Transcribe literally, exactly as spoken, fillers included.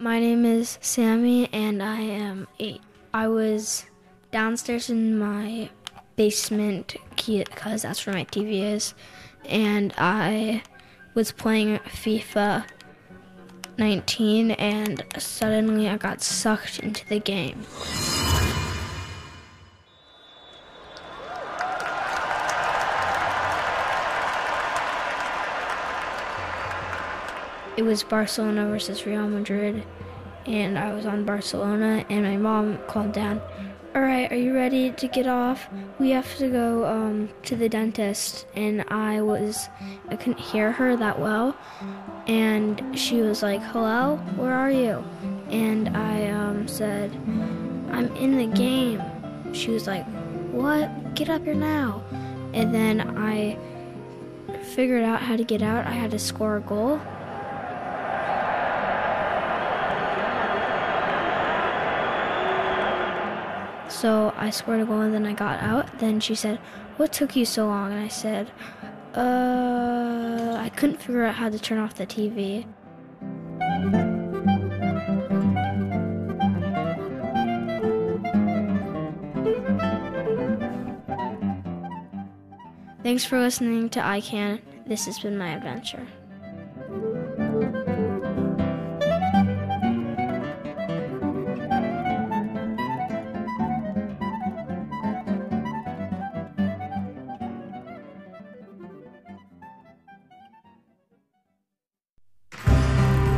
My name is Sammy and I am eight. I was downstairs in my basement because that's where my T V is, and I was playing FIFA nineteen and suddenly I got sucked into the game. It was Barcelona versus Real Madrid, and I was on Barcelona, and my mom called down, "All right, are you ready to get off? We have to go um, to the dentist." And I was, I couldn't hear her that well, and she was like, "Hello, where are you?" And I um, said, "I'm in the game." She was like, "What? Get up here now." And then I figured out how to get out. I had to score a goal. So I scored a goal and then I got out. Then she said, "What took you so long?" And I said, uh, I couldn't figure out how to turn off the T V. Thanks for listening to I Can. This has been my adventure.